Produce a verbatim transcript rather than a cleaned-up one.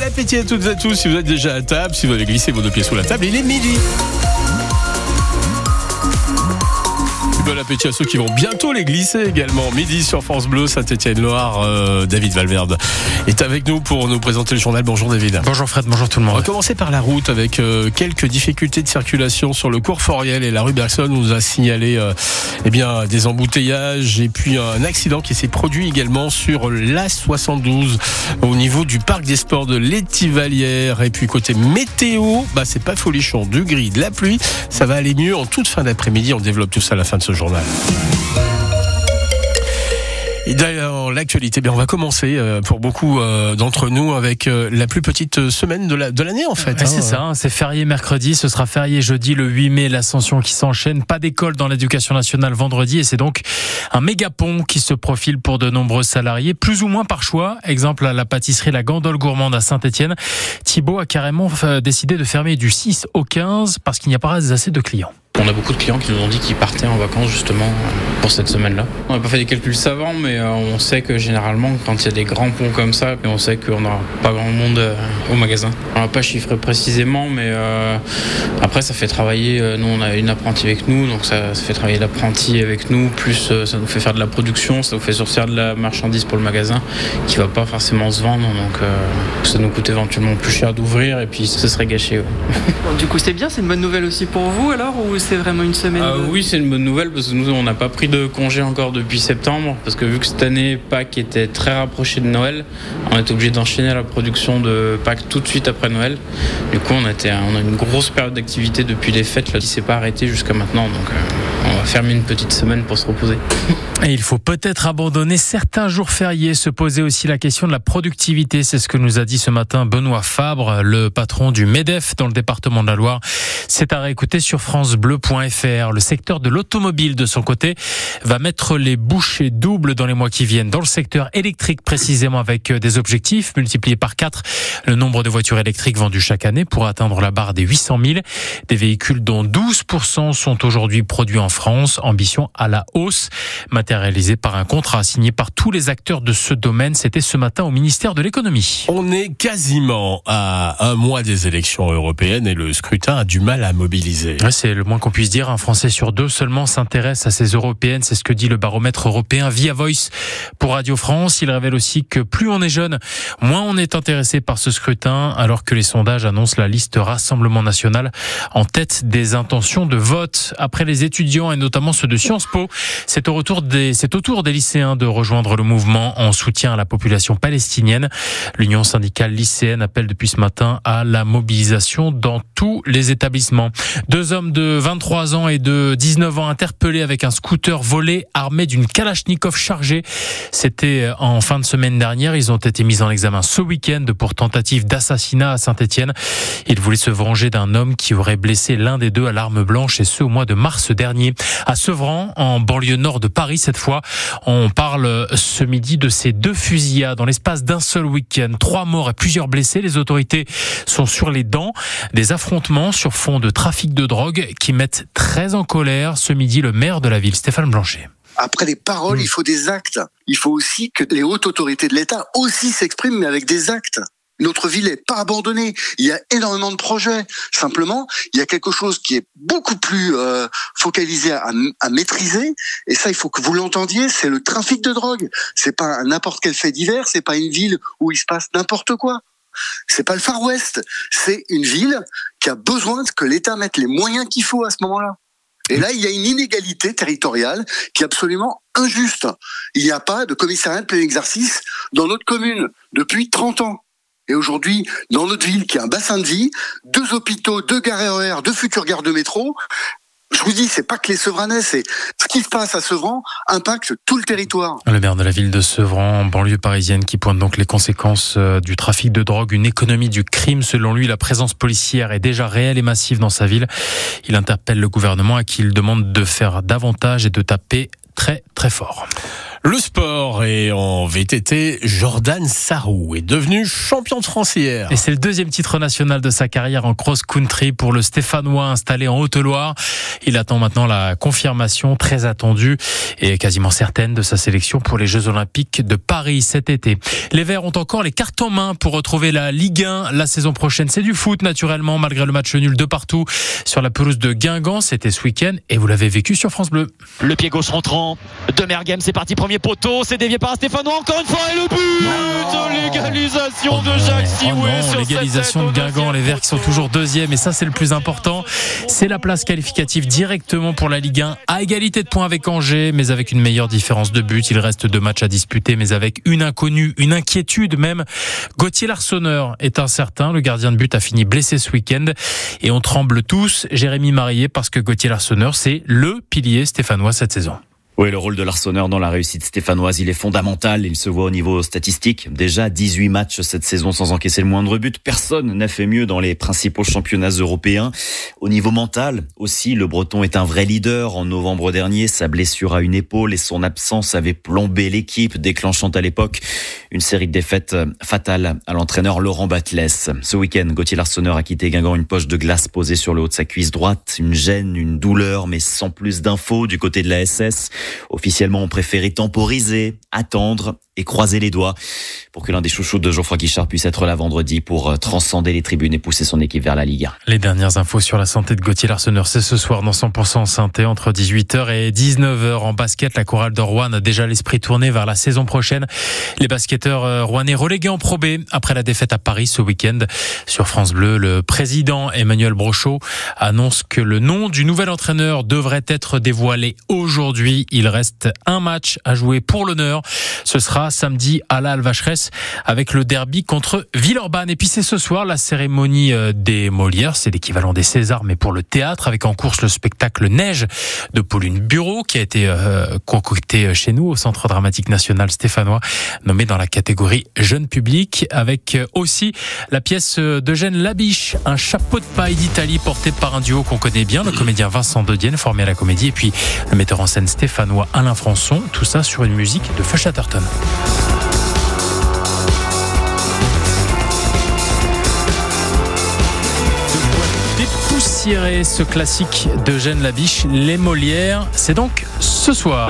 appétit à toutes et à tous. Si vous êtes déjà à table, si vous avez glissé vos deux pieds sous la table, il est midi. Bon appétit à ceux qui vont bientôt les glisser également. Midi sur France Bleu, Saint-Étienne-Loire. Euh, David Valverde est avec nous pour nous présenter le journal. Bonjour David. Bonjour Fred, bonjour tout le monde. On va commencer par la route avec euh, quelques difficultés de circulation sur le cours Foriel et la rue Bergson. On nous a signalé euh, eh bien, des embouteillages et puis un accident qui s'est produit également sur l'A soixante-douze au niveau du parc des sports de l'Étivalière. Et puis côté météo, bah, c'est pas folichon, du gris, de la pluie. Ça va aller mieux en toute fin d'après-midi. On développe tout ça à la fin de ce journal. Et d'ailleurs, l'actualité, bien, on va commencer euh, pour beaucoup euh, d'entre nous avec euh, la plus petite semaine de, la, de l'année en fait. Ouais, hein. C'est ça, hein, c'est férié mercredi, ce sera férié jeudi le huit mai, l'Ascension qui s'enchaîne, pas d'école dans l'éducation nationale vendredi et c'est donc un méga pont qui se profile pour de nombreux salariés, plus ou moins par choix. Exemple à la pâtisserie La Gandole Gourmande à Saint-Étienne, Thibaut a carrément décidé de fermer du six au quinze parce qu'il n'y a pas assez de clients. On a beaucoup de clients qui nous ont dit qu'ils partaient en vacances justement pour cette semaine-là. On n'a pas fait des calculs savants, mais on sait que généralement, quand il y a des grands ponts comme ça, on sait qu'on n'aura pas grand monde au magasin. On n'a pas chiffré précisément, mais euh, après ça fait travailler. Nous, on a une apprentie avec nous, donc ça, ça fait travailler l'apprenti avec nous. Plus ça nous fait faire de la production, ça nous fait sortir de la marchandise pour le magasin qui va pas forcément se vendre. Donc euh, ça nous coûte éventuellement plus cher d'ouvrir et puis ce serait gâché. Ouais. Bon, du coup, c'est bien, c'est une bonne nouvelle aussi pour vous alors ou c'est vraiment une semaine ah, de... Oui, c'est une bonne nouvelle parce que nous, on n'a pas pris de congé encore depuis septembre parce que vu que cette année, Pâques était très rapproché de Noël, on était obligé d'enchaîner la production de Pâques tout de suite après Noël. Du coup, on, était, on a une grosse période d'activité depuis les fêtes là, qui ne s'est pas arrêtée jusqu'à maintenant. Donc, euh, on va fermer une petite semaine pour se reposer. Et il faut peut-être abandonner certains jours fériés, se poser aussi la question de la productivité. C'est ce que nous a dit ce matin Benoît Fabre, le patron du MEDEF dans le département de la Loire. C'est à réécouter sur francebleu point f r. Le secteur de l'automobile, de son côté, va mettre les bouchées doubles dans les mois qui viennent. Dans le secteur électrique, précisément, avec des objectifs multipliés par quatre. Le nombre de voitures électriques vendues chaque année pour atteindre la barre des huit cent mille. Des véhicules dont douze pour cent sont aujourd'hui produits en France. Ambition à la hausse, matérialisée par un contrat signé par tous les acteurs de ce domaine. C'était ce matin au ministère de l'économie. On est quasiment à un mois des élections européennes et le scrutin a du mal à mobiliser. Ouais, c'est le moins qu'on puisse dire. Un Français sur deux seulement s'intéresse à ces européennes. C'est ce que dit le baromètre européen Via Voice pour Radio France. Il révèle aussi que plus on est jeune, moins on est intéressé par ce scrutin, alors que les sondages annoncent la liste Rassemblement National en tête des intentions de vote. Après les étudiants et notamment ceux de Sciences Po, c'est au retour des, c'est au tour des lycéens de rejoindre le mouvement en soutien à la population palestinienne. L'Union syndicale lycéenne appelle depuis ce matin à la mobilisation dans tous les établissements. Deux hommes de vingt-trois ans et de dix-neuf ans interpellés avec un scooter volé armé d'une Kalachnikov chargée. C'était en fin de semaine dernière. Ils ont été mis en examen ce week-end pour tentative d'assassinat à Saint-Étienne. Ils voulaient se venger d'un homme qui aurait blessé l'un des deux à l'arme blanche et ce au mois de mars dernier. À Sevran, en banlieue nord de Paris cette fois, on parle ce midi de ces deux fusillades dans l'espace d'un seul week-end. Trois morts et plusieurs blessés. Les autorités sont sur les dents. Des affrontements sur fond de trafic de drogue qui mettent très en colère ce midi le maire de la ville, Stéphane Blanchet. Après les paroles, mmh. il faut des actes. Il faut aussi que les hautes autorités de l'État aussi s'expriment, mais avec des actes. Notre ville n'est pas abandonnée. Il y a énormément de projets. Simplement, il y a quelque chose qui est beaucoup plus euh, focalisé à, à maîtriser. Et ça, il faut que vous l'entendiez. C'est le trafic de drogue. C'est pas n'importe quel fait divers. C'est pas une ville où il se passe n'importe quoi. C'est pas le Far West. C'est une ville qui a besoin que l'État mette les moyens qu'il faut à ce moment-là. Et là, il y a une inégalité territoriale qui est absolument injuste. Il n'y a pas de commissariat de plein exercice dans notre commune depuis trente ans. Et aujourd'hui, dans notre ville, qui a un bassin de vie, deux hôpitaux, deux gares R E R, deux futures gares de métro, je vous dis, c'est pas que les Sevranais, c'est ce qui se passe à Sevran impacte tout le territoire. Le maire de la ville de Sevran, en banlieue parisienne, qui pointe donc les conséquences du trafic de drogue, une économie du crime. Selon lui, la présence policière est déjà réelle et massive dans sa ville. Il interpelle le gouvernement à qui il demande de faire davantage et de taper très très fort. Le sport et en V T T, Jordan Sarrou est devenu champion de France hier. Et c'est le deuxième titre national de sa carrière en cross-country pour le Stéphanois installé en Haute-Loire. Il attend maintenant la confirmation très attendue et quasiment certaine de sa sélection pour les Jeux Olympiques de Paris cet été. Les Verts ont encore les cartes en main pour retrouver la Ligue un la saison prochaine. C'est du foot naturellement, malgré le match nul de partout sur la pelouse de Guingamp. C'était ce week-end et vous l'avez vécu sur France Bleu. Le pied gauche rentrant de Mergem, c'est parti, premier poteau, c'est dévié par un Stéphanois encore une fois et le but oh l'égalisation oh de Jacques Sioué oh sur l'égalisation de Guingamp, les Verts qui sont toujours deuxième et ça c'est le plus important, c'est la place qualificative directement pour la Ligue un à égalité de points avec Angers mais avec une meilleure différence de but. Il reste deux matchs à disputer mais avec une inconnue, une inquiétude même. Gauthier Larsonneur est incertain, le gardien de but a fini blessé ce week-end et on tremble tous, Jérémy Marié, parce que Gauthier Larsonneur c'est le pilier stéphanois cette saison. Oui, le rôle de Larsonneur dans la réussite stéphanoise, il est fondamental. Il se voit au niveau statistique. Déjà dix-huit matchs cette saison sans encaisser le moindre but. Personne n'a fait mieux dans les principaux championnats européens. Au niveau mental aussi, le Breton est un vrai leader. En novembre dernier, sa blessure à une épaule et son absence avaient plombé l'équipe, déclenchant à l'époque une série de défaites fatales à l'entraîneur Laurent Batles. Ce week-end, Gauthier Larsonneur a quitté Guingamp une poche de glace posée sur le haut de sa cuisse droite. Une gêne, une douleur, mais sans plus d'infos du côté de la S S. Officiellement, on préférait temporiser, attendre et croiser les doigts pour que l'un des chouchous de Geoffroy Guichard puisse être là vendredi pour transcender les tribunes et pousser son équipe vers la Ligue un. Les dernières infos sur la santé de Gauthier Larsonneur, c'est ce soir dans cent pour cent Synthé entre dix-huit heures et dix-neuf heures. En basket, la chorale de Rouen a déjà l'esprit tourné vers la saison prochaine. Les basketteurs rouennais relégués en Pro B après la défaite à Paris ce week-end. Sur France Bleu, le président Emmanuel Brochot annonce que le nom du nouvel entraîneur devrait être dévoilé aujourd'hui. Il reste un match à jouer pour l'honneur. Ce sera samedi à la Vacheresse avec le derby contre Villeurbanne. Et puis c'est ce soir la cérémonie des Molières, c'est l'équivalent des Césars mais pour le théâtre, avec en course le spectacle Neige de Pauline Bureau qui a été euh, concocté chez nous au Centre Dramatique National stéphanois, nommé dans la catégorie jeune public, avec aussi la pièce d'Eugène Labiche, un chapeau de paille d'Italie porté par un duo qu'on connaît bien, le comédien Vincent Dedienne formé à la comédie et puis le metteur en scène stéphanois Alain Françon, tout ça sur une musique de Feu Chatterton. Dépoussiérer ce classique d'Eugène Labiche, Les Molières, c'est donc ce soir.